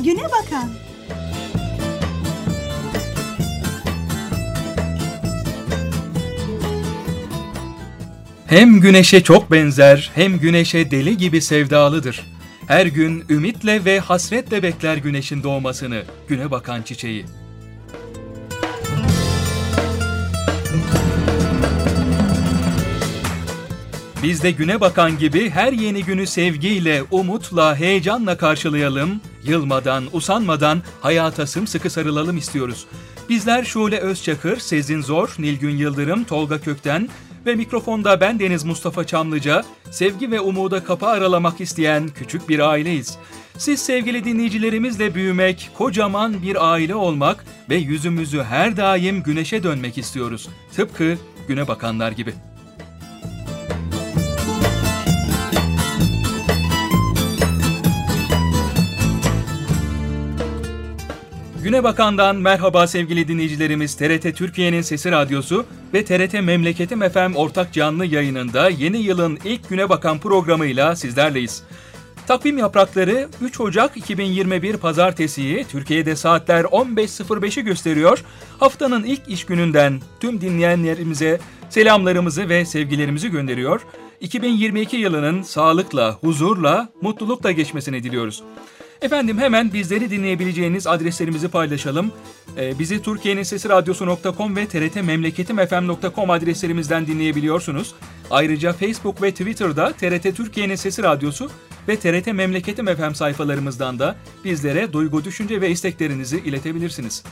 Güne Bakan. Hem güneşe çok benzer, hem güneşe deli gibi sevdalıdır. Her gün ümitle ve hasretle bekler güneşin doğmasını, güne bakan çiçeği. Biz de güne bakan gibi her yeni günü sevgiyle, umutla, heyecanla karşılayalım, yılmadan, usanmadan hayata sımsıkı sarılalım istiyoruz. Bizler Şule Özçakır, Sezin Zor, Nilgün Yıldırım, Tolga Kökten ve mikrofonda bendeniz Mustafa Çamlıca, sevgi ve umuda kapı aralamak isteyen küçük bir aileyiz. Siz sevgili dinleyicilerimizle büyümek, kocaman bir aile olmak ve yüzümüzü her daim güneşe dönmek istiyoruz. Tıpkı güne bakanlar gibi. Güne Bakan'dan merhaba sevgili dinleyicilerimiz. TRT Türkiye'nin Sesi Radyosu ve TRT Memleketim FM ortak canlı yayınında yeni yılın ilk Güne Bakan programıyla sizlerleyiz. Takvim yaprakları 3 Ocak 2021 Pazartesi'yi, Türkiye'de saatler 15.05'i gösteriyor. Haftanın ilk iş gününden tüm dinleyenlerimize selamlarımızı ve sevgilerimizi gönderiyor. 2022 yılının sağlıkla, huzurla, mutlulukla geçmesini diliyoruz. Efendim hemen bizleri dinleyebileceğiniz adreslerimizi paylaşalım. Bizi Türkiye'nin-sesi-radyosu.com ve trtmemleketimfm.com adreslerimizden dinleyebiliyorsunuz. Ayrıca Facebook ve Twitter'da TRT Türkiye'nin Sesi Radyosu ve TRT Memleketim FM sayfalarımızdan da bizlere duygu, düşünce ve isteklerinizi iletebilirsiniz.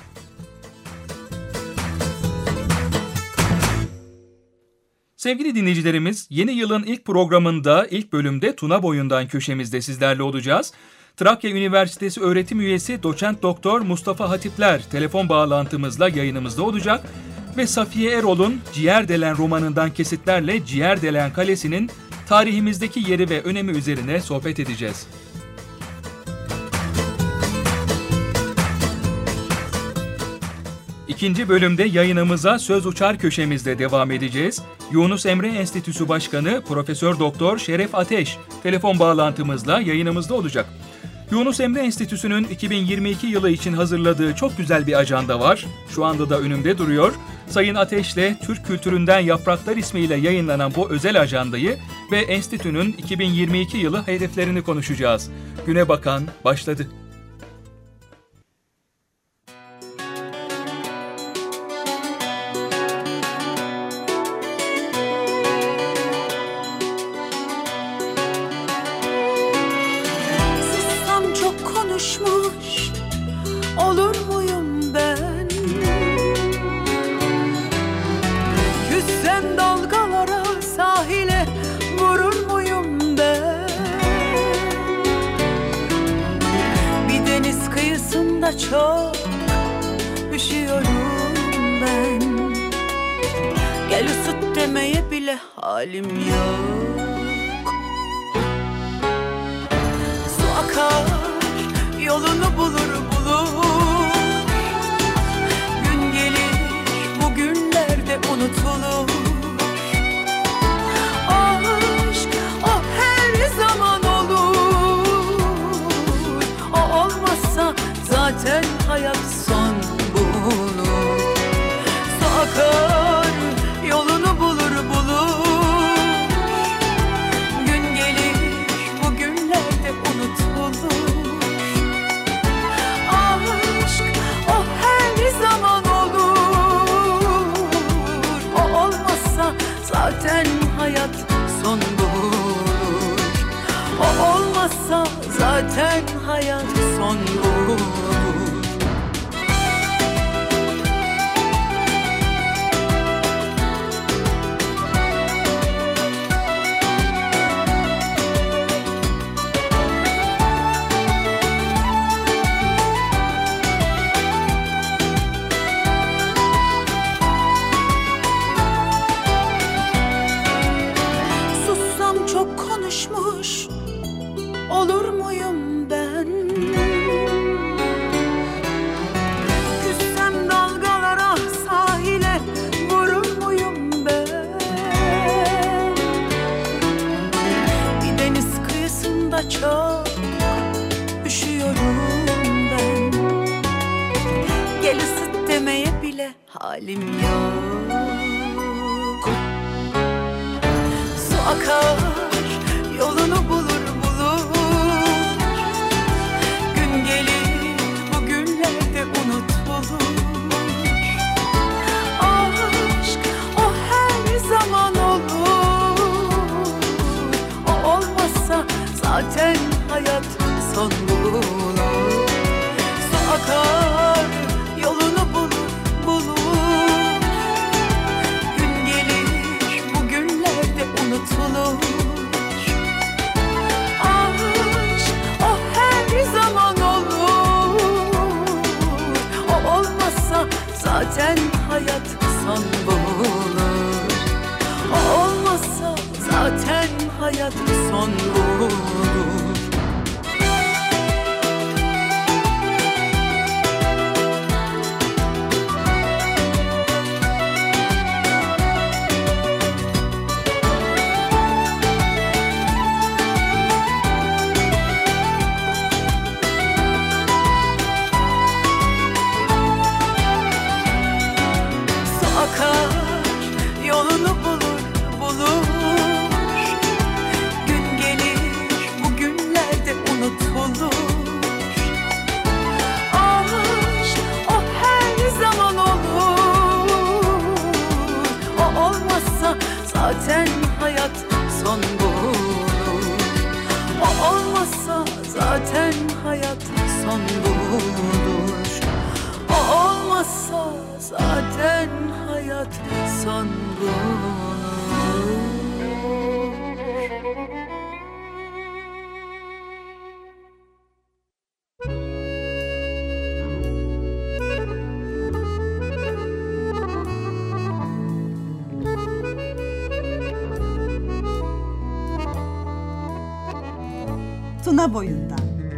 Sevgili dinleyicilerimiz, yeni yılın ilk programında, ilk bölümde Tuna Boyundan köşemizde sizlerle olacağız. Trakya Üniversitesi öğretim üyesi Doçent Doktor Mustafa Hatipler telefon bağlantımızla yayınımızda olacak ve Safiye Erol'un Ciğerdelen romanından kesitlerle Ciğerdelen Kalesi'nin tarihimizdeki yeri ve önemi üzerine sohbet edeceğiz. İkinci bölümde yayınımıza Söz Uçar köşemizde devam edeceğiz. Yunus Emre Enstitüsü Başkanı Profesör Doktor Şeref Ateş telefon bağlantımızla yayınımızda olacak. Yunus Emre Enstitüsü'nün 2022 yılı için hazırladığı çok güzel bir ajanda var. Şu anda da önümde duruyor. Sayın Ateş'le Türk Kültüründen Yapraklar ismiyle yayınlanan bu özel ajandayı ve enstitünün 2022 yılı hedeflerini konuşacağız. Güne Bakan başladı. Olur muyum ben? Yüzsem dalgalara, sahile vurur muyum ben? Bir deniz kıyısında çok üşüyorum ben. Gel ısıt demeye bile halim yok. Su akar, yolunu bulur. Gün gelir, bugünlerde unutulur. Aşk, o her zaman olur. O olmazsa zaten hayat son bulur. Su akar, yolunu bulur. Gün gelir, bugünlerde unutulur. Zaten hayat son bulur. O olmazsa zaten hayat son bulur. Olur muyum ben? Küssem dalgalara, sahile vurur muyum ben? Bir deniz kıyısında çok üşüyorum halim yok. Su akar yolunu bulur bulur, gün gelir bugünlerde unutulur. Aşk o her zaman olur, o olmazsa zaten hayat son bulur. Su akar yolunu bulur bulur, gün gelir bugünlerde unutulur. Aşk o her zaman olur, o olmazsa zaten hayat son bulur. O olmazsa zaten hayat son bulur. Zaten hayat son bulur. O olmazsa zaten hayat son bulur. O olmazsa zaten hayat son bulur. Tuna boyundan.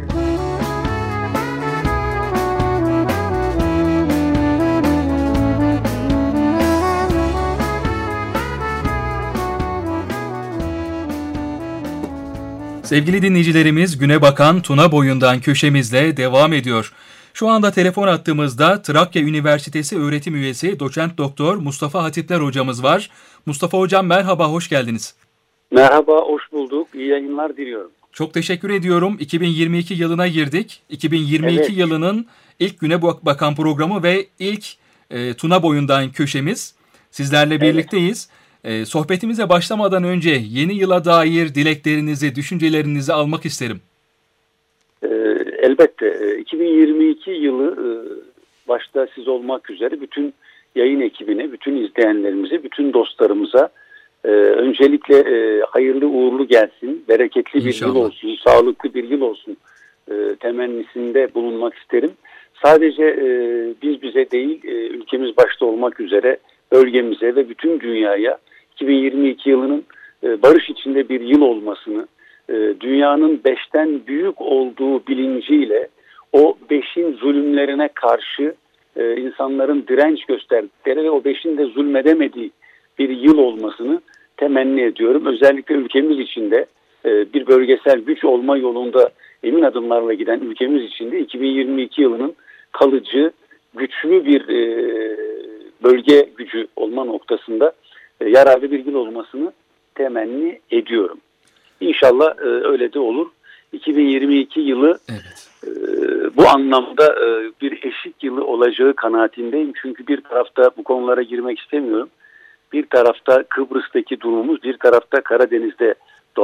Sevgili dinleyicilerimiz, Güne Bakan Tuna Boyundan köşemizle devam ediyor. Şu anda telefon attığımızda Trakya Üniversitesi öğretim üyesi Doçent Doktor Mustafa Hatipler hocamız var. Mustafa hocam merhaba, hoş geldiniz. Merhaba, hoş bulduk. İyi yayınlar diliyorum. Çok teşekkür ediyorum. 2022 yılına girdik. 2022 Evet. yılının ilk Güne Bakan programı ve ilk Tuna Boyundan köşemiz. Sizlerle birlikteyiz. Sohbetimize başlamadan önce yeni yıla dair dileklerinizi, düşüncelerinizi almak isterim. Elbette 2022 yılı başta siz olmak üzere bütün yayın ekibine, bütün izleyenlerimize, bütün dostlarımıza öncelikle hayırlı uğurlu gelsin, bereketli bir İnşallah. yıl olsun, sağlıklı bir yıl olsun temennisinde bulunmak isterim. Sadece biz bize değil, ülkemiz başta olmak üzere bölgemize ve bütün dünyaya 2022 yılının barış içinde bir yıl olmasını, dünyanın 5'ten büyük olduğu bilinciyle o 5'in zulümlerine karşı insanların direnç gösterdikleri ve o 5'in de zulmedemediği bir yıl olmasını temenni ediyorum. Özellikle ülkemiz içinde bir bölgesel güç olma yolunda emin adımlarla giden ülkemiz içinde 2022 yılının kalıcı, güçlü bir bölge gücü olma noktasında yararlı bir yıl olmasını temenni ediyorum. İnşallah öyle de olur. 2022 yılı Evet. bu anlamda bir eşik yılı olacağı kanaatindeyim. Çünkü bir tarafta bu konulara girmek istemiyorum. Bir tarafta Kıbrıs'taki durumumuz, bir tarafta Karadeniz'de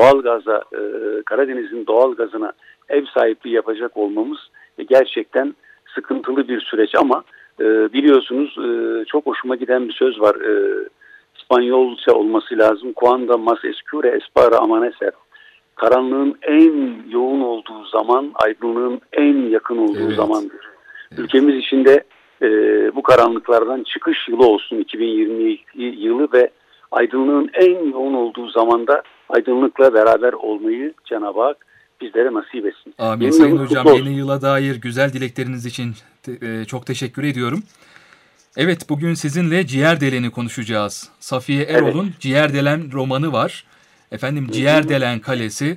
Karadeniz'in doğal gazına ev sahipliği yapacak olmamız gerçekten sıkıntılı bir süreç ama biliyorsunuz çok hoşuma giden bir söz var. İspanyolca olması lazım. Cuando más escure es para amanecer. Karanlığın en yoğun olduğu zaman, aydınlığın en yakın olduğu zamandır. Evet. Ülkemiz içinde bu karanlıklardan çıkış yılı olsun 2022 yılı ve aydınlığın en yoğun olduğu zamanda aydınlıkla beraber olmayı Cenab-ı Hak bizlere nasip etsin. Amin. Sayın Hocam, yeni yıla dair güzel dilekleriniz için çok teşekkür ediyorum. Evet, bugün sizinle Ciğerdelen'i konuşacağız. Safiye Erol'un Ciğerdelen romanı var. Efendim, Ciğerdelen Kalesi.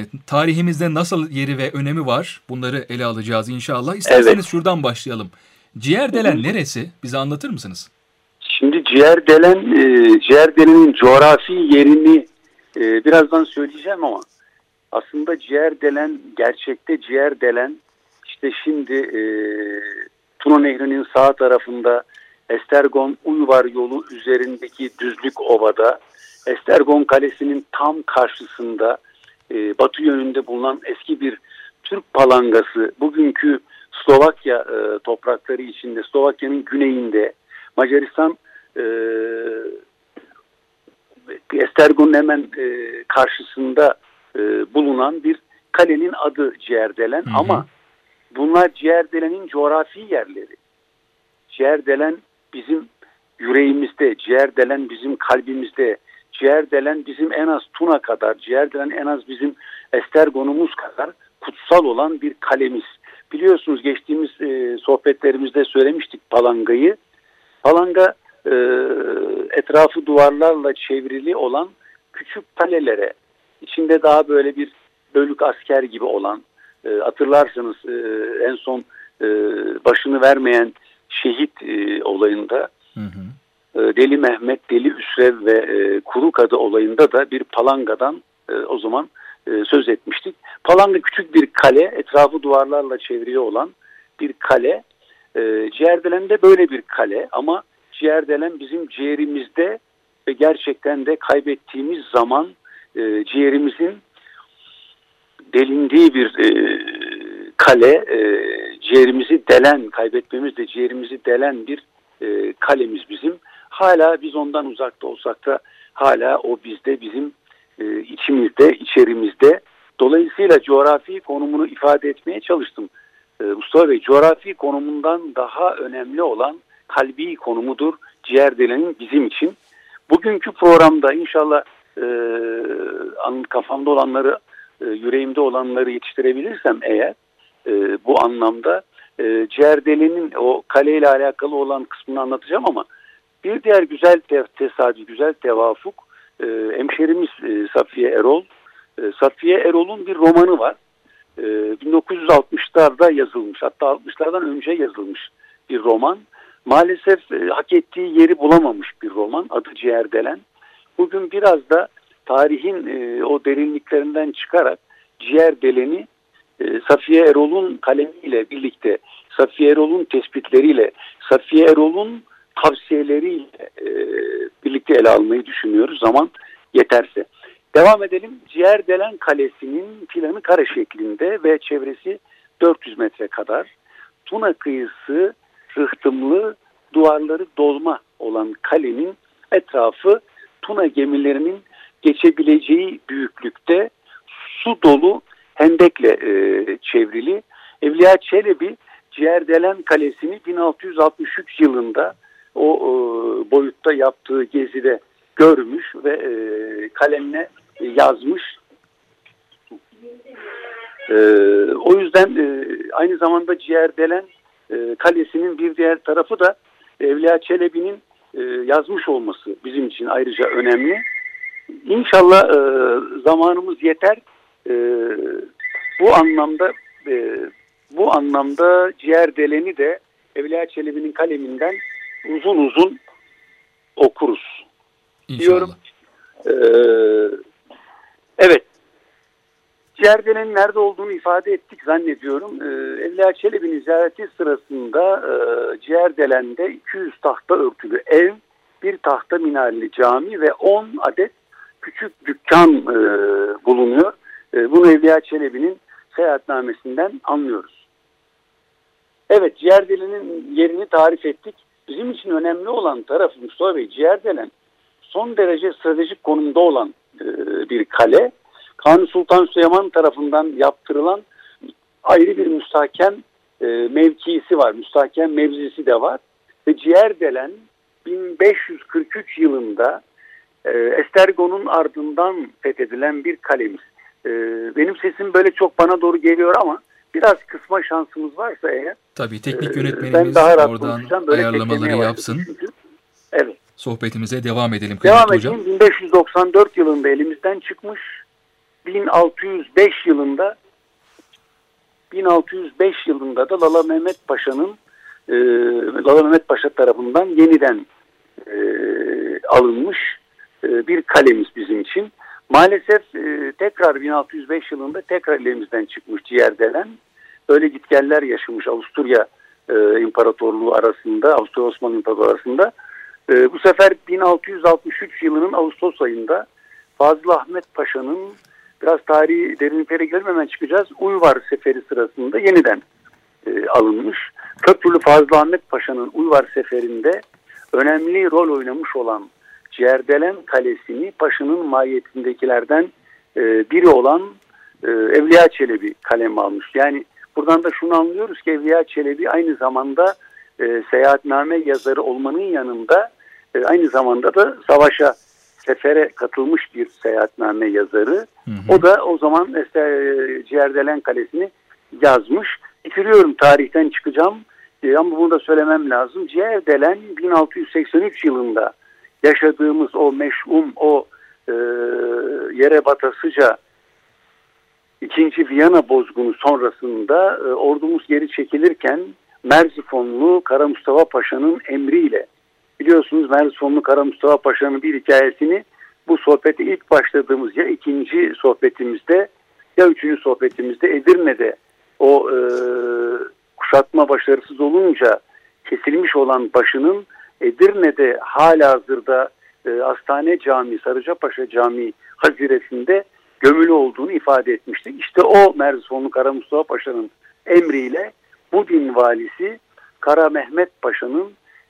Tarihimizde nasıl yeri ve önemi var? Bunları ele alacağız inşallah. İsterseniz şuradan başlayalım. Ciğerdelen neresi? Bize anlatır mısınız? Şimdi Ciğerdelen'in coğrafi yerini birazdan söyleyeceğim ama aslında gerçekte Ciğerdelen işte şimdi Tuna Nehri'nin sağ tarafında Estergon-Uyvar yolu üzerindeki düzlük ovada, Estergon Kalesi'nin tam karşısında batı yönünde bulunan eski bir Türk palangası, bugünkü Slovakya toprakları içinde, Slovakya'nın güneyinde, Macaristan Estergon'un hemen karşısında bulunan bir kalenin adı Ciğerdelen. Ama bunlar Ciğerdelen'in coğrafi yerleri. Ciğerdelen bizim yüreğimizde, Ciğerdelen bizim kalbimizde, Ciğerdelen bizim en az Tuna kadar, Ciğerdelen en az bizim Estergon'umuz kadar kutsal olan bir kalemiz. Biliyorsunuz geçtiğimiz sohbetlerimizde söylemiştik Palanga'yı. Palanga etrafı duvarlarla çevrili olan küçük kalelere, içinde daha böyle bir bölük asker gibi olan, hatırlarsanız en son başını vermeyen şehit olayında Deli Mehmet, Deli Üsrev ve Kurukadı olayında da bir palangadan o zaman söz etmiştik. Palanga küçük bir kale, etrafı duvarlarla çevrili olan bir kale. Ciğerdelen de böyle bir kale ama Ciğerdelen bizim ciğerimizde ve gerçekten de kaybettiğimiz zaman ciğerimizin delindiği bir kale, ciğerimizi delen, kaybetmemiz de ciğerimizi delen bir kalemiz bizim. Hala biz ondan uzakta olsak da hala o bizde, bizim içimizde, içerimizde. Dolayısıyla coğrafi konumunu ifade etmeye çalıştım. Mustafa Bey, coğrafi konumundan daha önemli olan kalbi konumudur Ciğerdelen'in bizim için. Bugünkü programda inşallah kafamda olanları, yüreğimde olanları yetiştirebilirsem eğer bu anlamda Ciğerdelen'in o kaleyle alakalı olan kısmını anlatacağım ama bir diğer güzel tesadüf, güzel tevafuk hemşerimiz Safiye Erol. Safiye Erol'un bir romanı var. 1960'larda yazılmış, hatta 60'lardan önce yazılmış bir roman. Maalesef hak ettiği yeri bulamamış bir roman. Adı Ciğerdelen. Bugün biraz da tarihin o derinliklerinden çıkarak Ciğerdelen'i Safiye Erol'un kalemiyle birlikte, Safiye Erol'un tespitleriyle, Safiye Erol'un tavsiyeleriyle birlikte ele almayı düşünüyoruz zaman yeterse. Devam edelim. Ciğerdelen Kalesi'nin planı kare şeklinde ve çevresi 400 metre kadar. Tuna kıyısı rıhtımlı, duvarları dolma olan kalenin etrafı Tuna gemilerinin geçebileceği büyüklükte su dolu hendekle çevrili. Evliya Çelebi Ciğerdelen Kalesi'ni 1663 yılında o boyutta yaptığı gezide görmüş ve kalemine yazmış. O yüzden aynı zamanda Ciğerdelen Kalesi'nin bir diğer tarafı da Evliya Çelebi'nin yazmış olması bizim için ayrıca önemli. İnşallah zamanımız yeter. Bu anlamda Ciğerdelen'i de Evliya Çelebi'nin kaleminden uzun uzun okuruz. İnşallah. Diyorum. Evet. Ciğerdelen'in nerede olduğunu ifade ettik zannediyorum. Evliya Çelebi'nin ziyareti sırasında Ciğerdelen'de 200 tahta örtülü ev, bir tahta minareli cami ve 10 adet küçük dükkan bulunuyor. Bunu Evliya Çelebi'nin seyahatnamesinden anlıyoruz. Evet, Ciğerdelen'in yerini tarif ettik. Bizim için önemli olan tarafı Mustafa Bey, Ciğerdelen son derece stratejik konumda olan bir kale. Kanuni Sultan Süleyman tarafından yaptırılan ayrı bir müstahkem mevkisi var. Müstahkem mevzisi de var. Ve Ciğerdelen 1543 yılında Estergon'un ardından fethedilen bir kalemiz. Benim sesim böyle çok bana doğru geliyor ama biraz kısma şansımız varsa eğer. Tabii teknik yönetmenimiz oradan ayarlamaları yapsın. Evet. Sohbetimize devam edelim. Devam edelim. 1594 yılında elimizden çıkmış. 1605 yılında da Lala Mehmet Paşa'nın Lala Mehmet Paşa tarafından yeniden alınmış bir kalemiz bizim için. Maalesef tekrar 1605 yılında tekrar elimizden çıkmış Ciğerdelen. Böyle gitgeller yaşamış Avusturya İmparatorluğu arasında, Avusturya Osmanlı İmparatorluğu arasında. Bu sefer 1663 yılının Ağustos ayında Fazıl Ahmet Paşa'nın, biraz tarihi derinliklere girmeden çıkacağız, Uyvar Seferi sırasında yeniden alınmış. Köprülü Fazıl Ahmet Paşa'nın Uyvar Seferi'nde önemli rol oynamış olan Ciğerdelen Kalesi'ni Paşa'nın mahiyetindekilerden biri olan Evliya Çelebi kaleme almış. Yani buradan da şunu anlıyoruz ki Evliya Çelebi aynı zamanda seyahatname yazarı olmanın yanında aynı zamanda da savaşa, sefere katılmış bir seyahatname yazarı. Hı hı. O da o zaman Ciğerdelen Kalesi'ni yazmış. Bitiriyorum, tarihten çıkacağım ama bunu da söylemem lazım. Ciğerdelen 1683 yılında yaşadığımız o meş'um, o yere batasıca 2. Viyana bozgunu sonrasında ordumuz geri çekilirken Merzifonlu Kara Mustafa Paşa'nın emriyle, biliyorsunuz Merzifonlu Kara Mustafa Paşa'nın bir hikayesini bu sohbete ilk başladığımız ya ikinci sohbetimizde ya üçüncü sohbetimizde Edirne'de o kuşatma başarısız olunca kesilmiş olan başının Edirne'de halihazırda Hastane Camii, Sarıcapaşa Camii haziresinde gömülü olduğunu ifade etmiştik. İşte o Merzifonlu Kara Mustafa Paşa'nın emriyle Budin valisi Kara Mehmet Paşa'nın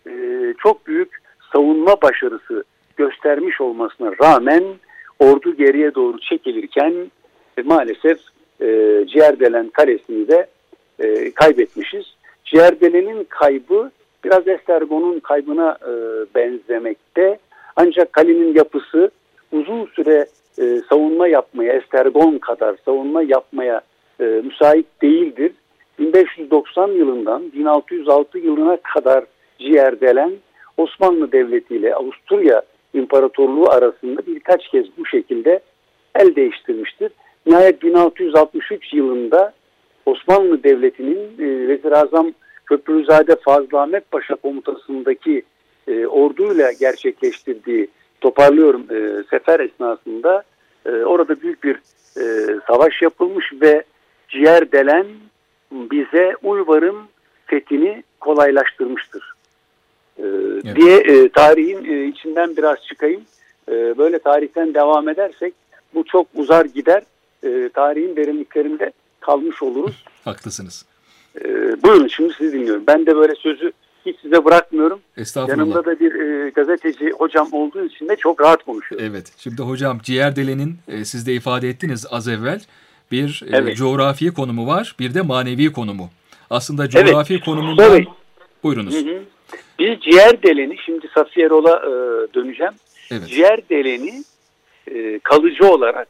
çok büyük savunma başarısı göstermiş olmasına rağmen ordu geriye doğru çekilirken maalesef Ciğerdelen Kalesi'ni de kaybetmişiz. Ciğerdelen'in kaybı biraz Esztergom'un kaybına benzemekte. Ancak kalenin yapısı uzun süre savunma yapmaya, Esztergom kadar savunma yapmaya müsait değildir. 1590 yılından 1606 yılına kadar Ciğerdelen Osmanlı Devleti ile Avusturya İmparatorluğu arasında birkaç kez bu şekilde el değiştirmiştir. Nihayet 1663 yılında Osmanlı Devleti'nin Vezir-i-Azam Köprülüzade Fazıl Ahmet Paşa komutasındaki orduyla gerçekleştirdiği, toparlıyorum, sefer esnasında orada büyük bir savaş yapılmış ve Ciğerdelen bize Uyvar'ın fethini kolaylaştırmıştır evet. diye tarihin içinden biraz çıkayım. Böyle tarihten devam edersek bu çok uzar gider. Tarihin derinliklerinde kalmış oluruz. Haklısınız. Buyurun, şimdi sizi dinliyorum. Ben de böyle sözü hiç size bırakmıyorum. Estağfurullah. Yanımda da bir gazeteci hocam olduğu için de çok rahat konuşuyorum. Evet. Şimdi hocam Ciğerdelen'in siz de ifade ettiniz az evvel bir evet. Coğrafi konumu var, bir de manevi konumu. Aslında coğrafi evet. konumundan evet. Buyurunuz. Hı hı. Biz Ciğerdelen'i, şimdi Safiye Erol'a döneceğim. Evet. Ciğerdelen'i kalıcı olarak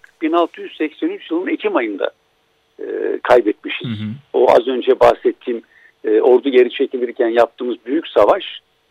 1683 yılının Ekim ayında kaybetmişiz. Hı hı. O az önce bahsettiğim ordu geri çekilirken yaptığımız büyük savaş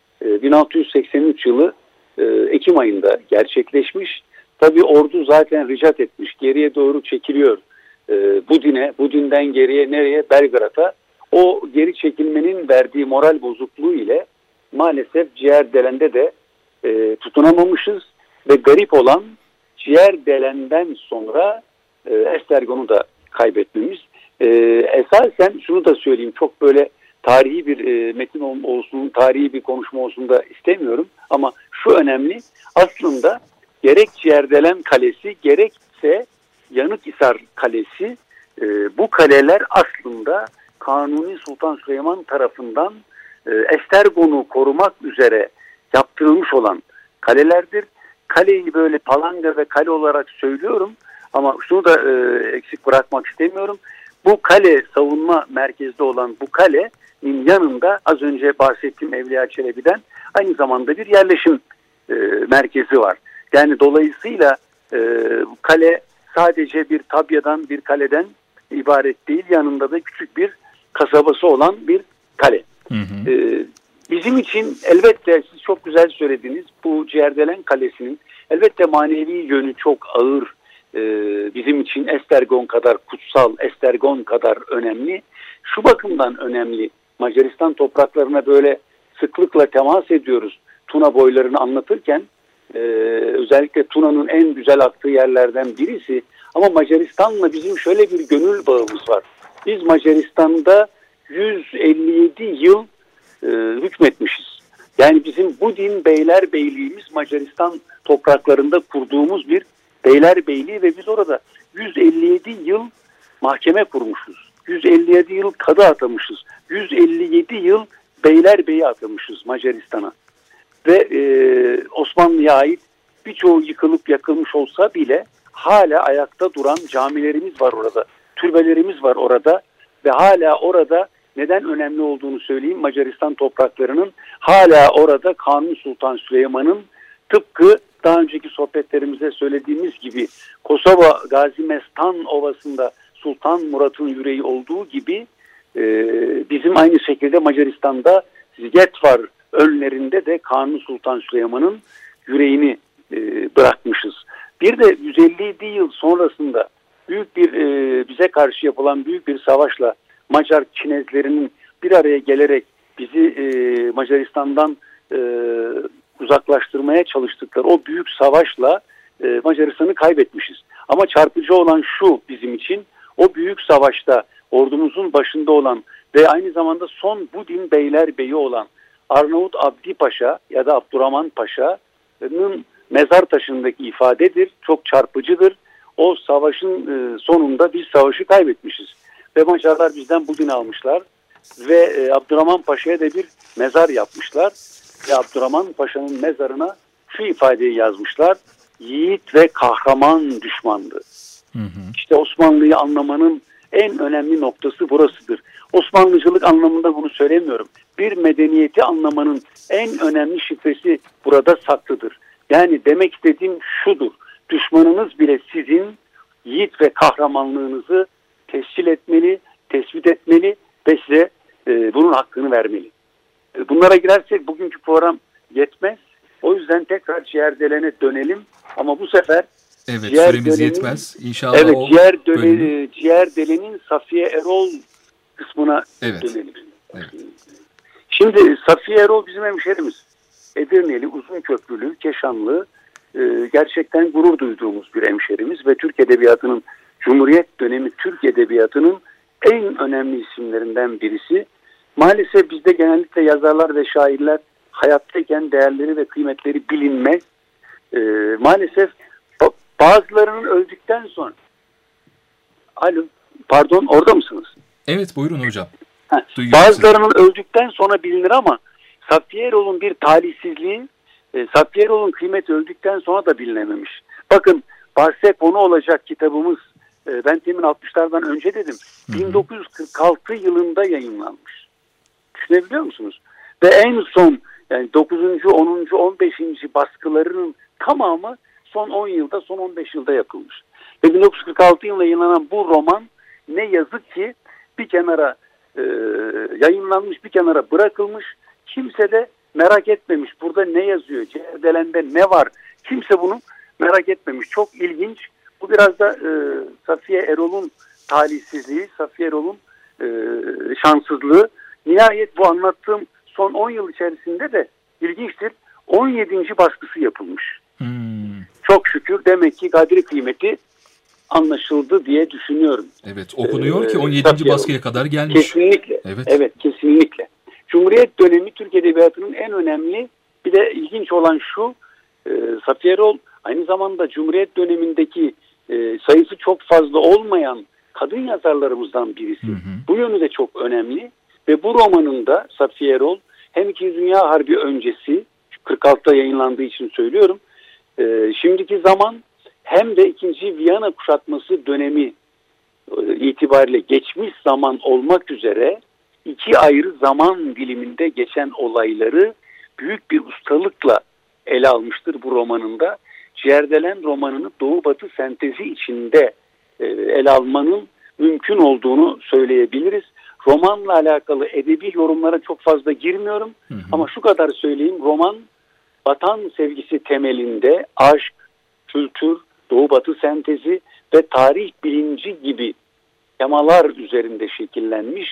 1683 yılı Ekim ayında gerçekleşmiş. Tabii ordu zaten ricat etmiş, geriye doğru çekiliyor. Budin'den geriye nereye? Belgrad'a. O geri çekilmenin verdiği moral bozukluğu ile maalesef Ciğerdelen'de de tutunamamışız ve garip olan Ciğerdelen'den sonra Esztergom'u da kaybetmemiz. Esasen şunu da söyleyeyim, çok böyle tarihi bir metin olsun, tarihi bir konuşma olsun da istemiyorum ama şu önemli, aslında gerek Ciğerdelen Kalesi gerekse Yanıkhisar Kalesi, bu kaleler aslında Kanuni Sultan Süleyman tarafından Esztergom'u korumak üzere yaptırılmış olan kalelerdir. Kaleyi böyle palanga ve kale olarak söylüyorum ama şunu da eksik bırakmak istemiyorum. Bu kale, savunma merkezde olan bu kalenin yanında az önce bahsettiğim Evliya Çelebi'den aynı zamanda bir yerleşim merkezi var. Yani dolayısıyla kale sadece bir tabyadan, bir kaleden ibaret değil, yanında da küçük bir kasabası olan bir kale. Hı hı. Bizim için elbette siz çok güzel söylediniz, bu Ciğerdelen Kalesi'nin elbette manevi yönü çok ağır, bizim için Esztergom kadar kutsal, Esztergom kadar önemli. Şu bakımdan önemli Macaristan topraklarına böyle sıklıkla temas ediyoruz. Tuna boylarını anlatırken özellikle Tuna'nın en güzel aktığı yerlerden birisi. Ama Macaristan'la bizim şöyle bir gönül bağımız var. Biz Macaristan'da 157 yıl hükmetmişiz. Yani bizim bu din beylerbeyliğimiz Macaristan topraklarında kurduğumuz bir beylerbeyliği ve biz orada 157 yıl mahkeme kurmuşuz. 157 yıl kadı atamışız. 157 yıl beylerbeyi atamışız Macaristan'a. Ve Osmanlı'ya ait birçoğu yıkılıp yakılmış olsa bile hala ayakta duran camilerimiz var orada. Türbelerimiz var orada ve hala orada neden önemli olduğunu söyleyeyim. Macaristan topraklarının hala orada Kanuni Sultan Süleyman'ın tıpkı daha önceki sohbetlerimizde söylediğimiz gibi Kosova Gazimestan Ovası'nda Sultan Murat'ın yüreği olduğu gibi bizim aynı şekilde Macaristan'da Ziget var önlerinde de Kanuni Sultan Süleyman'ın yüreğini bırakmışız. Bir de 157 yıl sonrasında büyük bir bize karşı yapılan büyük bir savaşla Macar Çinezlerinin bir araya gelerek bizi Macaristan'dan uzaklaştırmaya çalıştıkları o büyük savaşla Macaristan'ı kaybetmişiz. Ama çarpıcı olan şu bizim için, o büyük savaşta ordumuzun başında olan ve aynı zamanda son bu din beylerbeyi olan Arnavut Abdi Paşa ya da Abdurrahman Paşa'nın mezar taşındaki ifadedir. Çok çarpıcıdır. O savaşın sonunda biz savaşı kaybetmişiz. Ve Macarlar bizden bu dini almışlar. Ve Abdurrahman Paşa'ya da bir mezar yapmışlar. Ve Abdurrahman Paşa'nın mezarına şu ifadeyi yazmışlar. Yiğit ve kahraman düşmandı. İşte Osmanlı'yı anlamanın en önemli noktası burasıdır. Osmanlıcılık anlamında bunu söylemiyorum. Bir medeniyeti anlamanın en önemli şifresi burada saklıdır. Yani demek istediğim şudur. Düşmanınız bile sizin yiğit ve kahramanlığınızı tescil etmeli, tespit etmeli ve size bunun hakkını vermeli. Bunlara girersek bugünkü program yetmez. O yüzden tekrar Ciğerdelen'e dönelim. Ama bu sefer süremiz yetmez. İnşallah evet, bölümü... Ciğerdelen'in Safiye Erol kısmına dönelim. Evet. Şimdi Safiye Erol bizim hemşerimiz. Edirneli, Uzunköprülü, Keşanlı, gerçekten gurur duyduğumuz bir hemşerimiz ve Türk Edebiyatı'nın, Cumhuriyet dönemi Türk Edebiyatı'nın en önemli isimlerinden birisi. Maalesef bizde genellikle yazarlar ve şairler hayattayken değerleri ve kıymetleri bilinmez. Maalesef bazılarının öldükten sonra... Pardon, orada mısınız? Evet, buyurun hocam. Bazılarının öldükten sonra bilinir ama Safiye Erol'un bir talihsizliği, Safiye Erol'un kıymeti öldükten sonra da bilinememiş. Bakın, bahse konu olacak kitabımız, ben temin 60'lardan önce dedim, 1946 yılında yayınlanmış. Düşünebiliyor musunuz? Ve en son yani 9. 10. 15. baskılarının tamamı son 10 yılda, son 15 yılda yapılmış. Ve 1946 yılında yayınlanan bu roman ne yazık ki bir kenara yayınlanmış, bir kenara bırakılmış. Kimse de merak etmemiş. Burada ne yazıyor? Ciğerdelen'de ne var? Kimse bunu merak etmemiş. Çok ilginç. Bu biraz da Safiye Erol'un talihsizliği, Safiye Erol'un şanssızlığı. Nihayet bu anlattığım son 10 yıl içerisinde de ilginçtir. 17. baskısı yapılmış. Çok şükür demek ki kadri kıymeti anlaşıldı diye düşünüyorum. Evet, okunuyor ki 17. baskıya kadar gelmiş. Kesinlikle. Evet, kesinlikle. Cumhuriyet dönemi Türk Edebiyatı'nın en önemli, bir de ilginç olan şu, Safiye Erol aynı zamanda Cumhuriyet dönemindeki sayısı çok fazla olmayan kadın yazarlarımızdan birisi. Bu yönü de çok önemli ve bu romanında Safiye Erol hem 2. Dünya Harbi öncesi, 46'da yayınlandığı için söylüyorum, şimdiki zaman hem de 2. Viyana kuşatması dönemi itibariyle geçmiş zaman olmak üzere iki ayrı zaman diliminde geçen olayları büyük bir ustalıkla ele almıştır bu romanında. Ciğerdelen romanını Doğu Batı sentezi içinde ele almanın mümkün olduğunu söyleyebiliriz. Romanla alakalı edebi yorumlara çok fazla girmiyorum. Ama şu kadar söyleyeyim, roman vatan sevgisi temelinde aşk, kültür, Doğu Batı sentezi ve tarih bilinci gibi temalar üzerinde şekillenmiş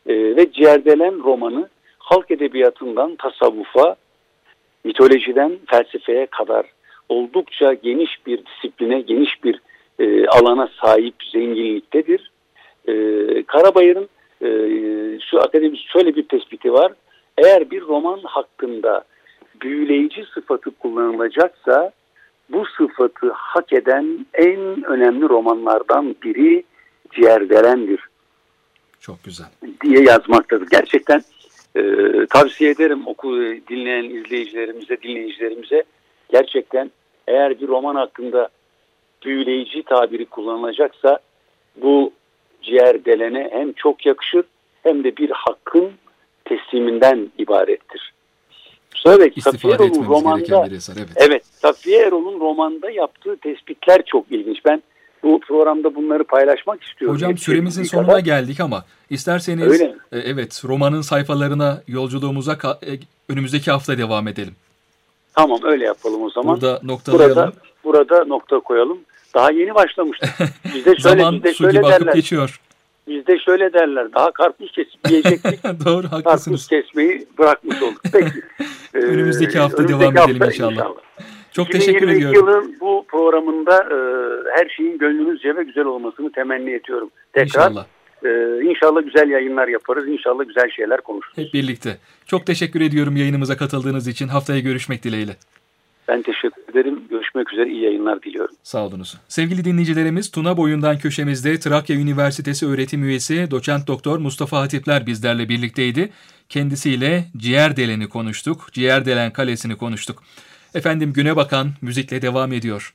Ve Ciğerdelen romanı halk edebiyatından tasavvufa, mitolojiden felsefeye kadar oldukça geniş bir disipline, geniş bir alana sahip zenginliktedir. Karabayır'ın şu akademisi şöyle bir tespiti var. Eğer bir roman hakkında büyüleyici sıfatı kullanılacaksa bu sıfatı hak eden en önemli romanlardan biri Ciğerdelen'dir. Çok güzel. Diye yazmaktadır. Gerçekten tavsiye ederim dinleyen dinleyicilerimize gerçekten eğer bir roman hakkında büyüleyici tabiri kullanılacaksa bu Ciğerdelen'e hem çok yakışır hem de bir hakkın tesliminden ibarettir. Evet, Safiye Erol'un romanda, Safiye Erol'un romanda yaptığı tespitler çok ilginç. Ben bu programda bunları paylaşmak istiyorum. Hocam süremizin sonuna geldik ama isterseniz romanın sayfalarına yolculuğumuza önümüzdeki hafta devam edelim. Tamam, öyle yapalım o zaman. Burada noktalayalım. Burada nokta koyalım. Daha yeni başlamıştık. Zaman su gibi akıp geçiyor. Bizde şöyle derler. Daha karpuz kesip yiyecektik. Doğru, haklısınız. Karpuz kesmeyi bırakmış olduk. Peki. Önümüzdeki hafta devam edelim inşallah. Çok teşekkür ediyorum. 2022 yılın bu programında her şeyin gönlünüzce ve güzel olmasını temenni ediyorum. Tekrar. İnşallah. İnşallah güzel yayınlar yaparız. İnşallah güzel şeyler konuşuruz. Hep birlikte. Çok teşekkür ediyorum yayınımıza katıldığınız için. Haftaya görüşmek dileğiyle. Ben teşekkür ederim. Görüşmek üzere. İyi yayınlar diliyorum. Sağ olunuz. Sevgili dinleyicilerimiz, Tuna Boyundan köşemizde Trakya Üniversitesi öğretim üyesi Doçent Doktor Mustafa Hatipler bizlerle birlikteydi. Kendisiyle Ciğerdelen'i konuştuk. Ciğerdelen Kalesi'ni konuştuk. Efendim, Güne Bakan müzikle devam ediyor.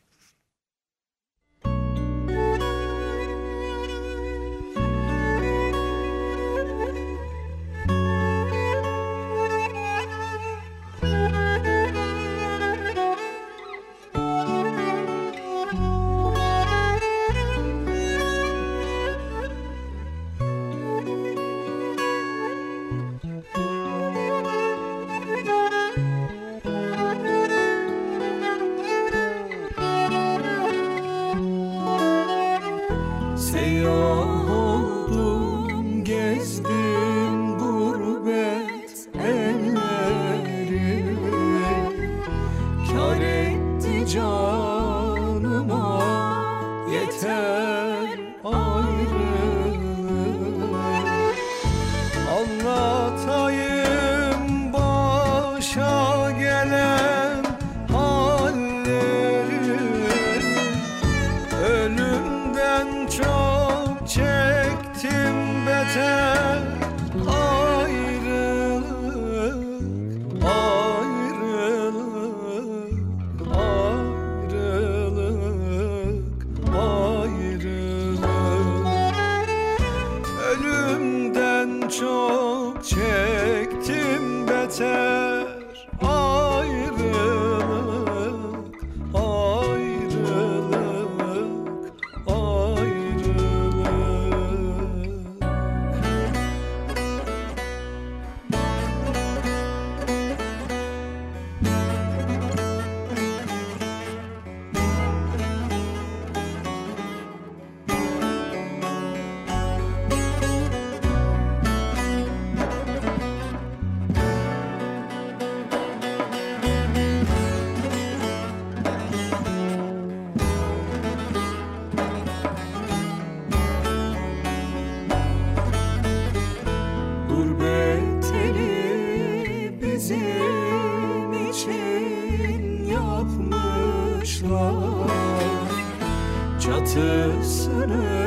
Çatısını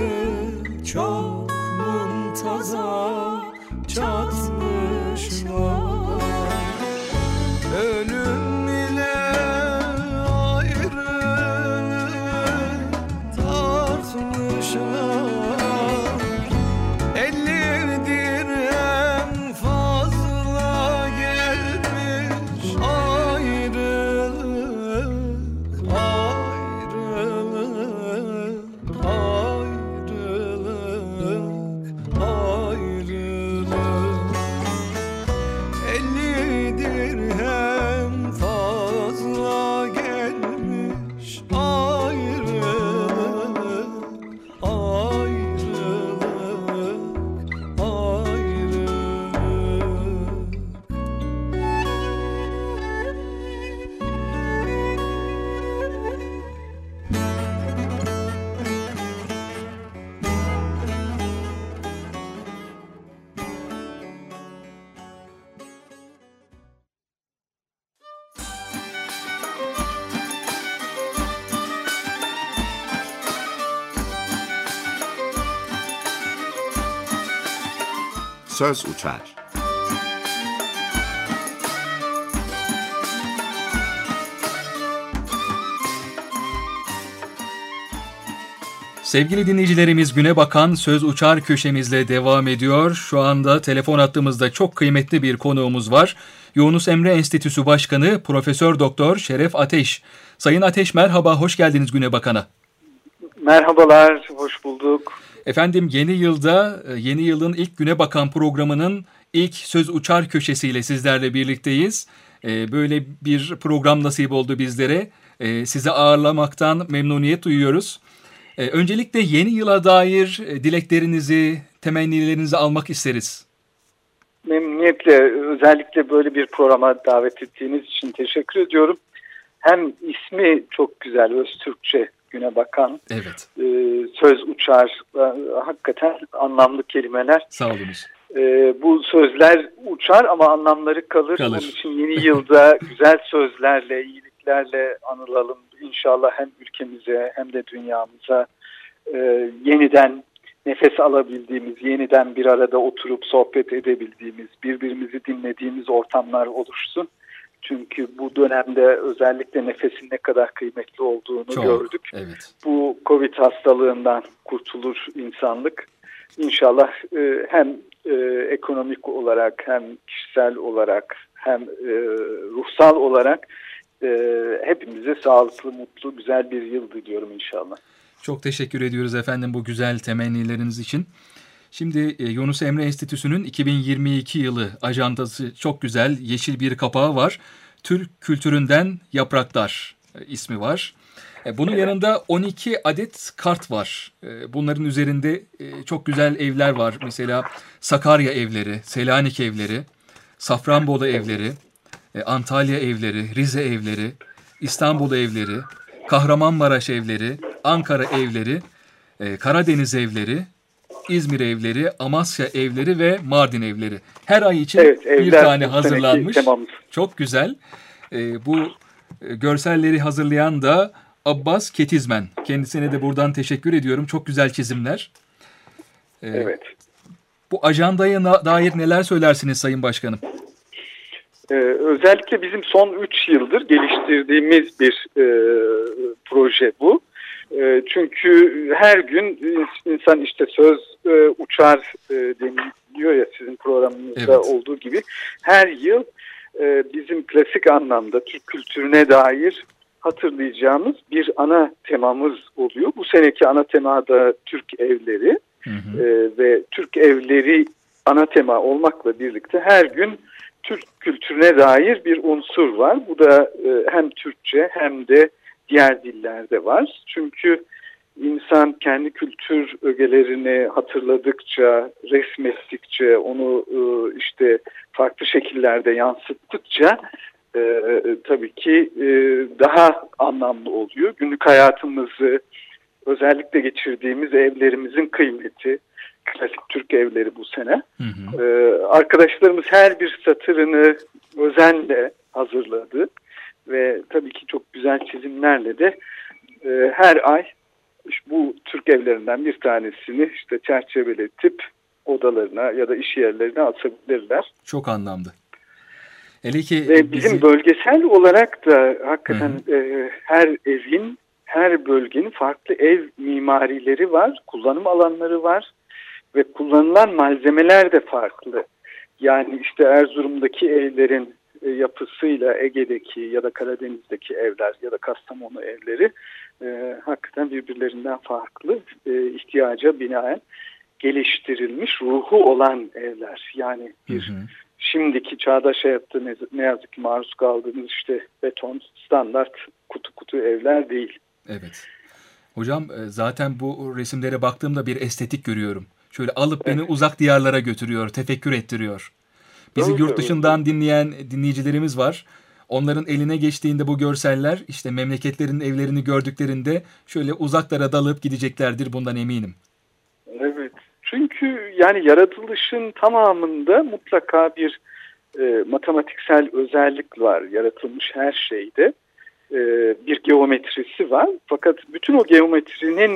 çok muntaza çatmışlar. Ölüm ile ayrılık tartmışlar. 50 dirhem fazla gelmiş ayrılık, ayrılık, ayrılık, ayrılık. söz uçar. Sevgili dinleyicilerimiz, Güne Bakan Söz Uçar köşemizle devam ediyor. Şu anda telefon hattımızda çok kıymetli bir konuğumuz var. Yunus Emre Enstitüsü Başkanı Profesör Doktor Şeref Ateş. Sayın Ateş, merhaba, hoş geldiniz Güne Bakan'a. Merhabalar, hoş bulduk. Efendim, yeni yılın ilk Güne Bakan programının ilk Söz Uçar köşesiyle sizlerle birlikteyiz. Böyle bir program nasip oldu bizlere. Sizi ağırlamaktan memnuniyet duyuyoruz. Öncelikle yeni yıla dair dileklerinizi, temennilerinizi almak isteriz. Memnuniyetle, özellikle böyle bir programa davet ettiğiniz için teşekkür ediyorum. Hem ismi çok güzel, Öztürkçe, Güne Bakan. Evet. Söz uçar, hakikaten anlamlı kelimeler. Sağ olunuz. Bu sözler uçar ama anlamları kalır. Onun için yeni yılda güzel sözlerle, iyiliklerle anılalım. İnşallah hem ülkemize hem de dünyamıza yeniden nefes alabildiğimiz, yeniden bir arada oturup sohbet edebildiğimiz, birbirimizi dinlediğimiz ortamlar oluşsun. Çünkü bu dönemde özellikle nefesin ne kadar kıymetli olduğunu gördük. Evet. Bu Covid hastalığından kurtulur insanlık. İnşallah hem ekonomik olarak hem kişisel olarak hem ruhsal olarak hepimize sağlıklı, mutlu, güzel bir yıl diliyorum inşallah. Çok teşekkür ediyoruz efendim bu güzel temennileriniz için. Şimdi Yunus Emre Enstitüsü'nün 2022 yılı ajandası çok güzel, yeşil bir kapağı var. Türk kültüründen yapraklar ismi var. Bunun yanında 12 adet kart var. Bunların üzerinde çok güzel evler var. Mesela Sakarya evleri, Selanik evleri, Safranbolu evleri, Antalya evleri, Rize evleri, İstanbul evleri, Kahramanmaraş evleri, Ankara evleri, Karadeniz evleri, İzmir evleri, Amasya evleri ve Mardin evleri. Her ay için bir tane hazırlanmış. Çok güzel. Bu görselleri hazırlayan da Abbas Ketizmen. Kendisine de buradan teşekkür ediyorum. Çok güzel çizimler. Evet. Bu ajandaya dair neler söylersiniz Sayın Başkanım? Özellikle bizim son 3 yıldır geliştirdiğimiz bir proje bu. Çünkü her gün insan işte söz uçar deniliyor ya, sizin programınızda olduğu gibi. Her yıl bizim klasik anlamda Türk kültürüne dair hatırlayacağımız bir ana temamız oluyor. Bu seneki ana tema da Türk evleri. Ve Türk evleri ana tema olmakla birlikte her gün Türk kültürüne dair bir unsur var. Bu da hem Türkçe hem de diğer dillerde var. Çünkü insan kendi kültür ögelerini hatırladıkça, resmettikçe, onu işte farklı şekillerde yansıttıkça tabii ki daha anlamlı oluyor. Günlük hayatımızı, özellikle geçirdiğimiz evlerimizin kıymeti, klasik Türk evleri bu sene. Arkadaşlarımız her bir satırını özenle hazırladı ve tabii ki çok güzel çizimlerle de her ay işte bu Türk evlerinden bir tanesini işte çerçeveletip odalarına ya da iş yerlerine asabilirler. Çok anlamlı. Hele ki ve bizim bölgesel olarak da hakikaten her evin, her bölgenin farklı ev mimarileri var, kullanım alanları var ve kullanılan malzemeler de farklı. Yani işte Erzurum'daki evlerin yapısıyla Ege'deki ya da Karadeniz'deki evler ya da Kastamonu evleri hakikaten birbirlerinden farklı, ihtiyaca binaen geliştirilmiş ruhu olan evler. Yani bir şimdiki çağdaş hayatta ne yazık ki maruz kaldığımız işte beton, standart kutu evler değil. Evet. Hocam zaten bu resimlere baktığımda bir estetik görüyorum. Şöyle alıp beni uzak diyarlara götürüyor, tefekkür ettiriyor. Bizi yurt dışından dinleyen dinleyicilerimiz var. Onların eline geçtiğinde bu görseller işte memleketlerin evlerini gördüklerinde şöyle uzaklara dalıp gideceklerdir, bundan eminim. Evet. Çünkü yani yaratılışın tamamında mutlaka bir matematiksel özellik var. Yaratılmış her şeyde bir geometrisi var. Fakat bütün o geometrinin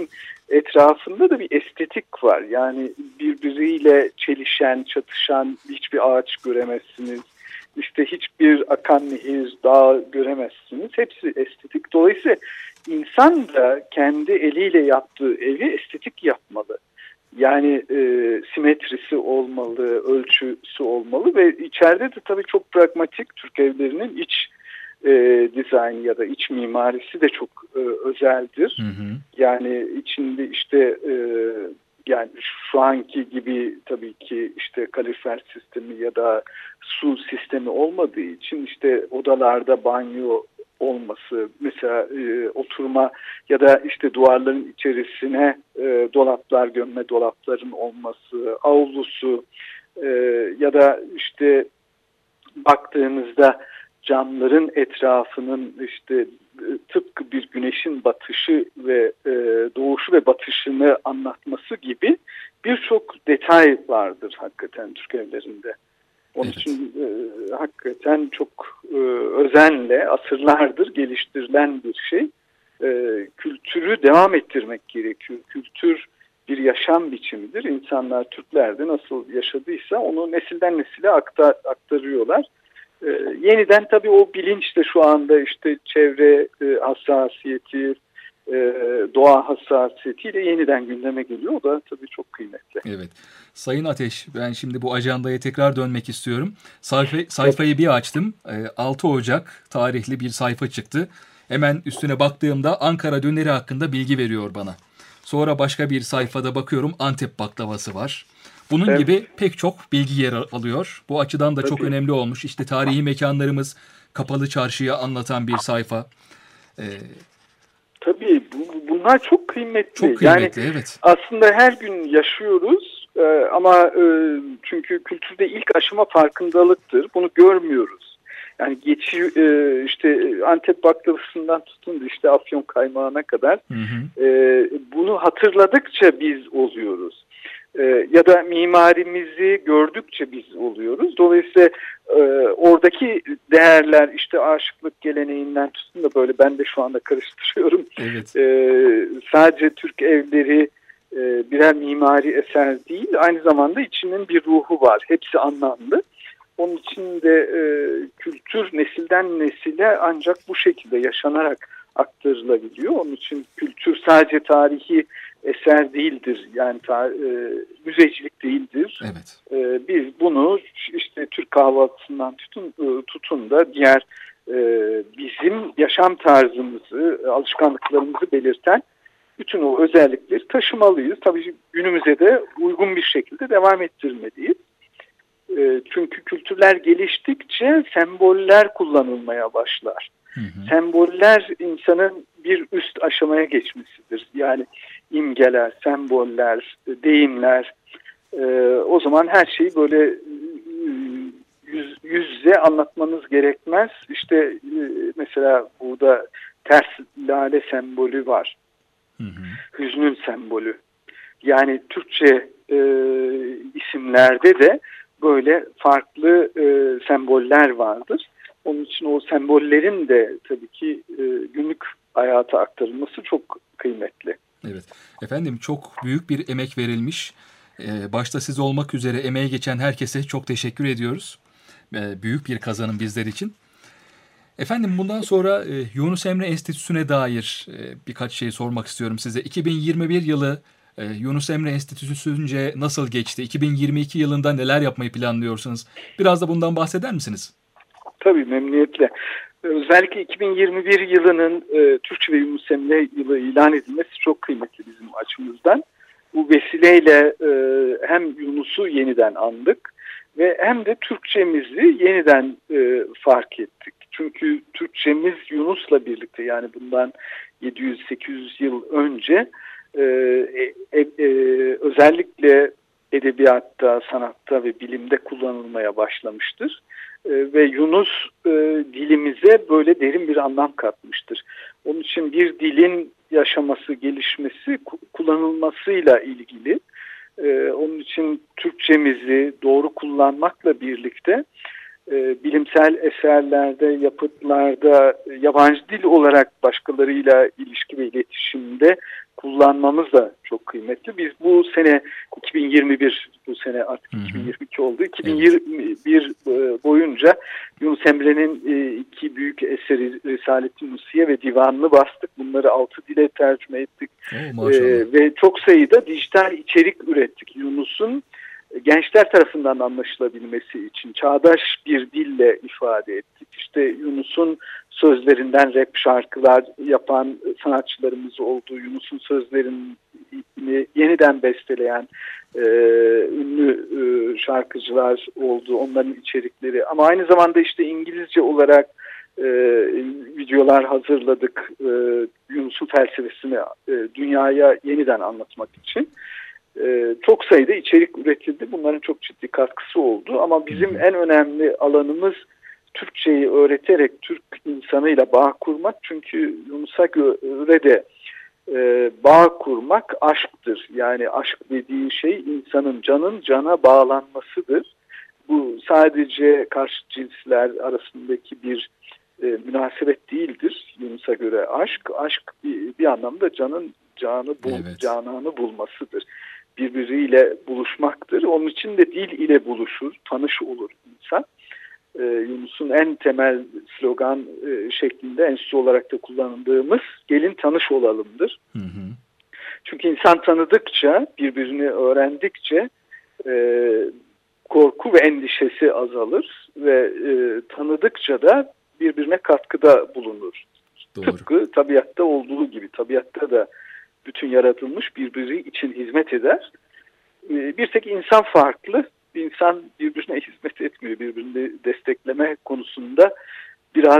etrafında da bir estetik var. Yani birbiriyle çelişen, çatışan hiçbir ağaç göremezsiniz. İşte hiçbir akan nehir, dağ göremezsiniz. Hepsi estetik. Dolayısıyla insan da kendi eliyle yaptığı evi estetik yapmalı. Yani simetrisi olmalı, ölçüsü olmalı ve içeride de tabii çok pragmatik Türk evlerinin iç dizayn ya da iç mimarisi de çok özeldir. Hı hı. Yani içinde işte yani şu anki gibi tabii ki işte kalorifer sistemi ya da su sistemi olmadığı için işte odalarda banyo olması, mesela oturma ya da işte duvarların içerisine dolaplar, gömme dolapların olması, avlusu ya da işte baktığınızda camların etrafının işte tıpkı bir güneşin batışı ve doğuşu ve batışını anlatması gibi birçok detay vardır hakikaten Türk evlerinde. Onun için hakikaten çok özenle asırlardır geliştirilen bir şey. Kültürü devam ettirmek gerekiyor. Kültür bir yaşam biçimidir. İnsanlar, Türkler de nasıl yaşadıysa onu nesilden nesile aktarıyorlar. Yeniden tabii o bilinç de şu anda işte çevre hassasiyeti, doğa hassasiyetiyle yeniden gündeme geliyor. O da tabii çok kıymetli. Evet. Sayın Ateş, ben şimdi bu ajandaya tekrar dönmek istiyorum. Sayfayı bir açtım. 6 Ocak tarihli bir sayfa çıktı. Hemen üstüne baktığımda Ankara döneri hakkında bilgi veriyor bana. Sonra başka bir sayfada bakıyorum, Antep baklavası var. Bunun gibi pek çok bilgi yer alıyor. Bu açıdan da çok önemli olmuş. İşte tarihi mekanlarımız, Kapalı Çarşı'yı anlatan bir sayfa. Tabii bunlar çok kıymetli. Çok kıymetli, yani, evet. Aslında her gün yaşıyoruz ama çünkü kültürde ilk aşama farkındalıktır. Bunu görmüyoruz. Yani işte Antep baklavasından tutun da işte Afyon kaymağına kadar bunu hatırladıkça biz oluyoruz. Ya da mimarimizi gördükçe biz oluyoruz. Dolayısıyla oradaki değerler işte aşıklık geleneğinden tutun da böyle ben de şu anda karıştırıyorum. Evet. Sadece Türk evleri birer mimari eser değil, aynı zamanda içinin bir ruhu var. Hepsi anlamlı. Onun için de kültür nesilden nesile ancak bu şekilde yaşanarak aktarılabiliyor. Onun için kültür sadece tarihi eser değildir. Yani müzecilik değildir. Evet. Biz bunu işte Türk kahvaltısından tutun da diğer bizim yaşam tarzımızı, alışkanlıklarımızı belirten bütün o özellikleri taşımalıyız. Tabii günümüze de uygun bir şekilde devam ettirmeliyiz. Çünkü kültürler geliştikçe semboller kullanılmaya başlar. Semboller insanın bir üst aşamaya geçmesidir. Yani imgeler, semboller, deyimler. O zaman her şeyi böyle yüz yüze anlatmanız gerekmez. İşte mesela burada ters lale sembolü var. Hüznün sembolü. Yani Türkçe isimlerde de böyle farklı semboller vardır. Onun için o sembollerin de tabii ki günlük hayata aktarılması çok kıymetli. Evet. Efendim çok büyük bir emek verilmiş. Başta siz olmak üzere emeği geçen herkese çok teşekkür ediyoruz. Büyük bir kazanım bizler için. Efendim bundan sonra Yunus Emre Enstitüsü'ne dair birkaç şey sormak istiyorum size. 2021 yılı Yunus Emre Enstitüsü'nce nasıl geçti? 2022 yılında neler yapmayı planlıyorsunuz? Biraz da bundan bahseder misiniz? Tabii memnuniyetle. Özellikle 2021 yılının Türkçe ve Yunus Emre yılı ilan edilmesi çok kıymetli bizim açımızdan. Bu vesileyle hem Yunus'u yeniden andık ve hem de Türkçemizi yeniden fark ettik. Çünkü Türkçemiz Yunus'la birlikte, yani bundan 700-800 yıl önce özellikle edebiyatta, sanatta ve bilimde kullanılmaya başlamıştır. Ve Yunus dilimize böyle derin bir anlam katmıştır. Onun için bir dilin yaşaması, gelişmesi, kullanılmasıyla ilgili. Onun için Türkçemizi doğru kullanmakla birlikte bilimsel eserlerde, yapıtlarda, yabancı dil olarak başkalarıyla ilişki ve iletişimde kullanmamız da çok kıymetli. Biz bu sene 2021, bu sene artık 2022 oldu. 2021 boyunca Yunus Emre'nin iki büyük eseri Risalet-i Nursiye ve Divanını bastık. Bunları 6 dile tercüme ettik. Ve çok sayıda dijital içerik ürettik. Yunus'un gençler tarafından anlaşılabilmesi için çağdaş bir dille ifade ettik. İşte Yunus'un sözlerinden rap şarkılar yapan sanatçılarımız oldu. Yunus'un sözlerini yeniden besteleyen ünlü şarkıcılar oldu. Onların içerikleri. Ama aynı zamanda işte İngilizce olarak videolar hazırladık. Yunus'un felsefesini dünyaya yeniden anlatmak için. Çok sayıda içerik üretildi. Bunların çok ciddi katkısı oldu. Ama bizim en önemli alanımız Türkçeyi öğreterek Türk insanıyla bağ kurmak. Çünkü Yunus'a göre de bağ kurmak aşktır. Yani aşk dediği şey insanın canın cana bağlanmasıdır. Bu sadece karşı cinsler arasındaki bir münasebet değildir. Yunus'a göre aşk bir anlamda canın cananı bulmasıdır. Birbiriyle buluşmaktır. Onun için de dil ile buluşur, tanış olur insan. Yunus'un en temel slogan şeklinde enstitü olarak da kullandığımız gelin tanış olalımdır. Çünkü insan tanıdıkça, birbirini öğrendikçe korku ve endişesi azalır ve tanıdıkça da birbirine katkıda bulunur. Doğru. Tıpkı tabiatta olduğu gibi, tabiatta da bütün yaratılmış birbiri için hizmet eder. Bir tek insan farklı. İnsan birbirine hizmet etmiyor. Birbirini destekleme konusunda biraz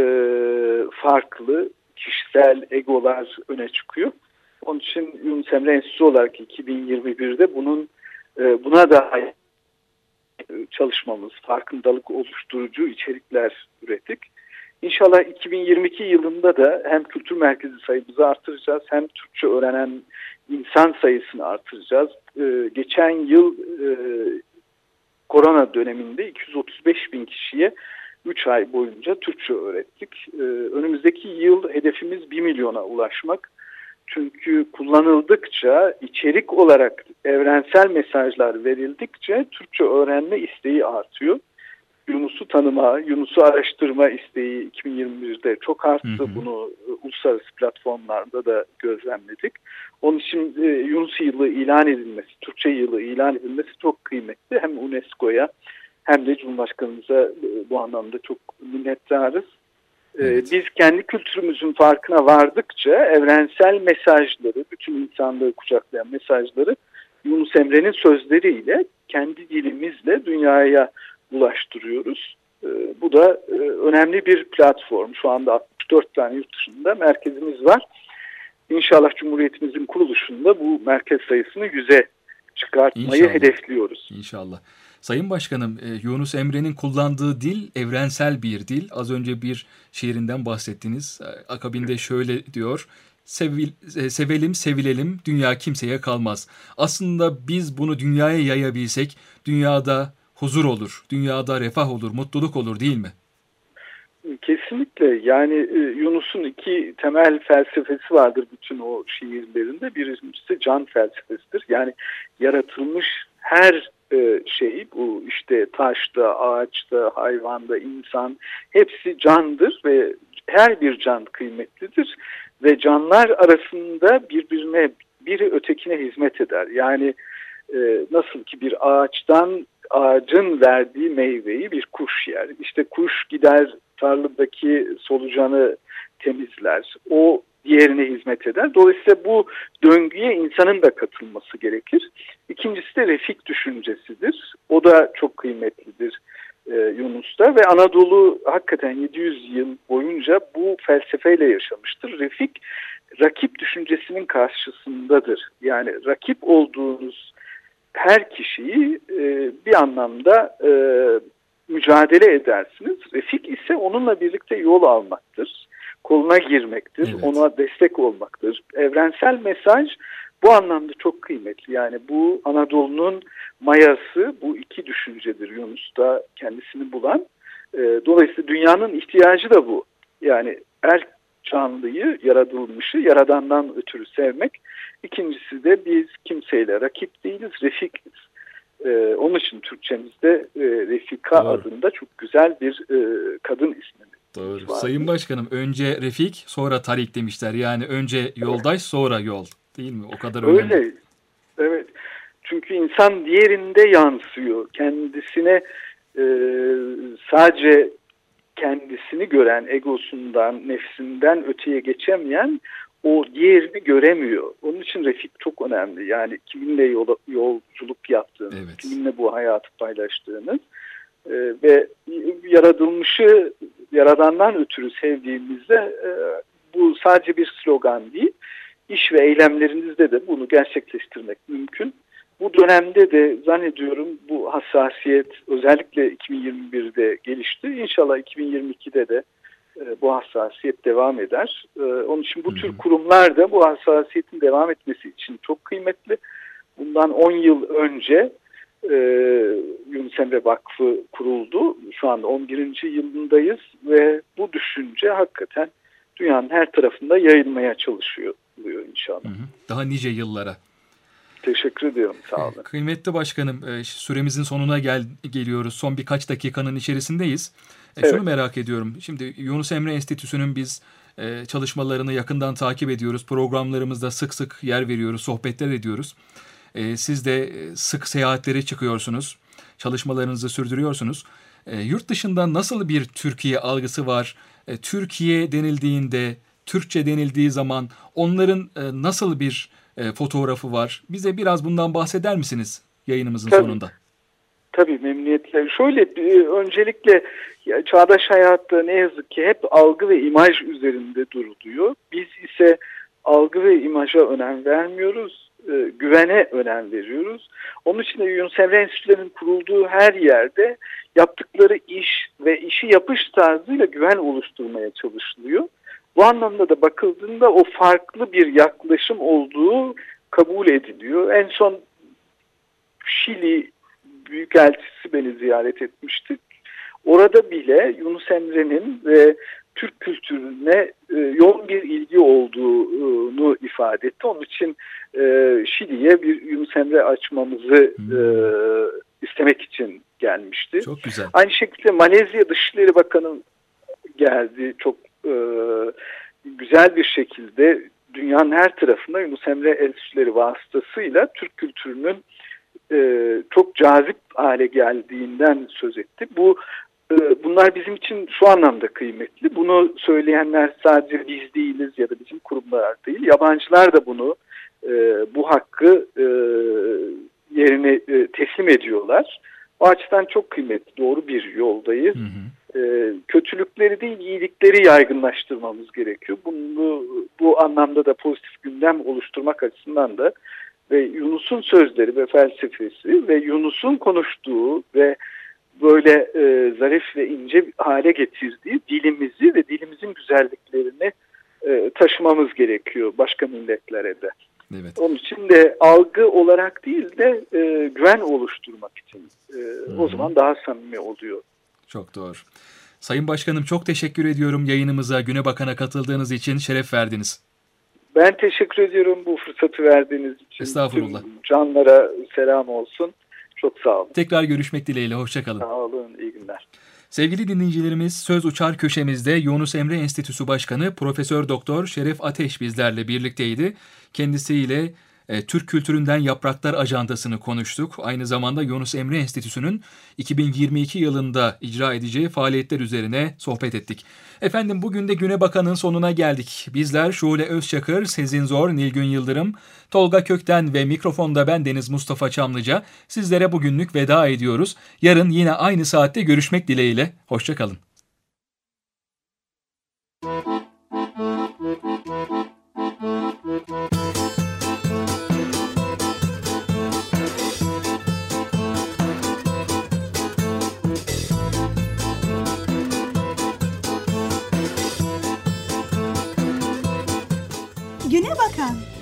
farklı kişisel egolar öne çıkıyor. Onun için Yunus Emre Enstitüsü olarak 2021'de buna dair çalışmamız, farkındalık oluşturucu içerikler ürettik. İnşallah 2022 yılında da hem kültür merkezi sayımızı artıracağız, hem Türkçe öğrenen insan sayısını artıracağız. Geçen yıl korona döneminde 235 bin kişiye 3 ay boyunca Türkçe öğrettik. Önümüzdeki yıl hedefimiz 1 milyona ulaşmak. Çünkü kullanıldıkça, içerik olarak evrensel mesajlar verildikçe Türkçe öğrenme isteği artıyor. Yunus'u tanıma, Yunus'u araştırma isteği 2021'de çok arttı. Bunu uluslararası platformlarda da gözlemledik. Onun için Yunus yılı ilan edilmesi, Türkçe yılı ilan edilmesi çok kıymetli. Hem UNESCO'ya hem de Cumhurbaşkanımıza bu anlamda çok minnettarız. Evet. Biz kendi kültürümüzün farkına vardıkça evrensel mesajları, bütün insanlığı kucaklayan mesajları Yunus Emre'nin sözleriyle, kendi dilimizle dünyaya ulaştırıyoruz. Bu da önemli bir platform. Şu anda 64 tane yurt dışında merkezimiz var. İnşallah Cumhuriyetimizin kuruluşunda bu merkez sayısını 100'e çıkartmayı hedefliyoruz. İnşallah. Sayın Başkanım, Yunus Emre'nin kullandığı dil evrensel bir dil. Az önce bir şiirinden bahsettiniz. Akabinde şöyle diyor: sevelim, sevilelim, dünya kimseye kalmaz. Aslında biz bunu dünyaya yayabilsek, dünyada huzur olur, dünyada refah olur, mutluluk olur, değil mi? Kesinlikle. Yani Yunus'un iki temel felsefesi vardır bütün o şiirlerinde. Birincisi can felsefesidir. Yani yaratılmış her şey, bu işte taşta, ağaçta, hayvanda, insan, hepsi candır ve her bir can kıymetlidir. Ve canlar arasında biri ötekine hizmet eder. Yani nasıl ki bir ağacın verdiği meyveyi bir kuş yer. İşte kuş gider tarladaki solucanı temizler. O diğerine hizmet eder. Dolayısıyla bu döngüye insanın da katılması gerekir. İkincisi de refik düşüncesidir. O da çok kıymetlidir Yunus'ta ve Anadolu hakikaten 700 yıl boyunca bu felsefeyle yaşamıştır. Refik, rakip düşüncesinin karşısındadır. Yani rakip olduğunuz her kişiyi bir anlamda mücadele edersiniz. Refik ise onunla birlikte yol almaktır. Koluna girmektir. Evet. Ona destek olmaktır. Evrensel mesaj bu anlamda çok kıymetli. Yani bu Anadolu'nun mayası, bu iki düşüncedir Yunus'ta kendisini bulan. Dolayısıyla dünyanın ihtiyacı da bu. Yani canlıyı, yaratılmışı yaradandan ötürü sevmek. İkincisi de biz kimseyle rakip değiliz, refikiz. Onun için Türkçemizde Refika Doğru. adında çok güzel bir kadın ismi. Doğru. Sayın Başkanım, önce Refik sonra Tarik demişler. Yani önce yoldaş sonra yol. Değil mi? O kadar önemli. Öyle. Evet. Çünkü insan diğerinde yansıyor. Kendisine sadece kendisini gören, egosundan, nefsinden öteye geçemeyen o diğerini göremiyor. Onun için refik çok önemli. Yani kiminle yolculuk yaptığınız, Evet. kiminle bu hayatı paylaştığınız ve yaratılmışı yaradandan ötürü sevdiğimizde bu sadece bir slogan değil. İş ve eylemlerinizde de bunu gerçekleştirmek mümkün. Bu dönemde de zannediyorum bu hassasiyet özellikle 2021'de gelişti. İnşallah 2022'de de bu hassasiyet devam eder. Onun için bu tür kurumlar da bu hassasiyetin devam etmesi için çok kıymetli. Bundan 10 yıl önce Yunus Emre Vakfı kuruldu. Şu anda 11. yılındayız ve bu düşünce hakikaten dünyanın her tarafında yayılmaya çalışıyor inşallah. Daha nice yıllara. Teşekkür ediyorum. Sağ olun. Kıymetli başkanım, süremizin sonuna geliyoruz. Son birkaç dakikanın içerisindeyiz. Evet. Şunu merak ediyorum. Şimdi Yunus Emre Enstitüsü'nün biz çalışmalarını yakından takip ediyoruz. Programlarımızda sık sık yer veriyoruz, sohbetler ediyoruz. Siz de sık seyahatlere çıkıyorsunuz. Çalışmalarınızı sürdürüyorsunuz. Yurt dışında nasıl bir Türkiye algısı var? Türkiye denildiğinde, Türkçe denildiği zaman onların nasıl bir fotoğrafı var? Bize biraz bundan bahseder misiniz yayınımızın sonunda? Tabii memnuniyetle. Şöyle öncelikle çağdaş hayatta ne yazık ki hep algı ve imaj üzerinde duruluyor. Biz ise algı ve imaja önem vermiyoruz. Güvene önem veriyoruz. Onun için de Yunus Emre Enstitülerinin kurulduğu her yerde yaptıkları iş ve işi yapış tarzıyla güven oluşturmaya çalışılıyor. Bu anlamda da bakıldığında o farklı bir yaklaşım olduğu kabul ediliyor. En son Şili Büyükelçisi beni ziyaret etmişti. Orada bile Yunus Emre'nin ve Türk kültürüne yoğun bir ilgi olduğunu ifade etti. Onun için Şili'ye bir Yunus Emre açmamızı istemek için gelmişti. Çok güzel. Aynı şekilde Malezya Dışişleri Bakanı geldi. Çok güzel bir şekilde dünyanın her tarafında Yunus Emre Enstitüleri vasıtasıyla Türk kültürünün çok cazip hale geldiğinden söz etti. Bunlar bizim için şu anlamda kıymetli. Bunu söyleyenler sadece biz değiliz ya da bizim kurumlar değil. Yabancılar da bu hakkı yerine teslim ediyorlar. O açıdan çok kıymetli, doğru bir yoldayız. Kötülükleri değil, iyilikleri yaygınlaştırmamız gerekiyor. Bu anlamda da pozitif gündem oluşturmak açısından da ve Yunus'un sözleri ve felsefesi ve Yunus'un konuştuğu ve böyle zarif ve ince hale getirdiği dilimizi ve dilimizin güzelliklerini taşımamız gerekiyor başka milletlere de. Evet. Onun için de algı olarak değil de güven oluşturmak için o zaman daha samimi oluyor. Çok doğru. Sayın Başkanım, çok teşekkür ediyorum yayınımıza, Güne Bakan'a katıldığınız için, şeref verdiniz. Ben teşekkür ediyorum bu fırsatı verdiğiniz için. Estağfurullah. Tüm canlara selam olsun. Çok sağ olun. Tekrar görüşmek dileğiyle, hoşça kalın. Sağ olun, iyi günler. Sevgili dinleyicilerimiz, Söz Uçar köşemizde Yunus Emre Enstitüsü Başkanı Profesör Doktor Şeref Ateş bizlerle birlikteydi. Kendisiyle Türk kültüründen yapraklar ajandasını konuştuk. Aynı zamanda Yunus Emre Enstitüsü'nün 2022 yılında icra edeceği faaliyetler üzerine sohbet ettik. Efendim, bugün de Güne Bakan'ın sonuna geldik. Bizler Şule Özçakır, Sezin Zor, Nilgün Yıldırım, Tolga Kökten ve mikrofonda ben Deniz Mustafa Çamlıca sizlere bugünlük veda ediyoruz. Yarın yine aynı saatte görüşmek dileğiyle. Hoşça kalın. Güne Bakan.